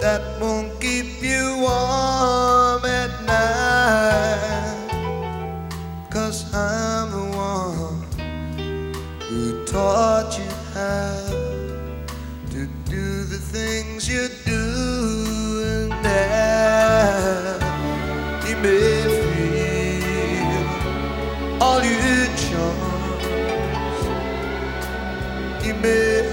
that won't keep you warm at night. 'Cause I'm the one who taught you how to do the things you do. And now you may feel all your charms, you may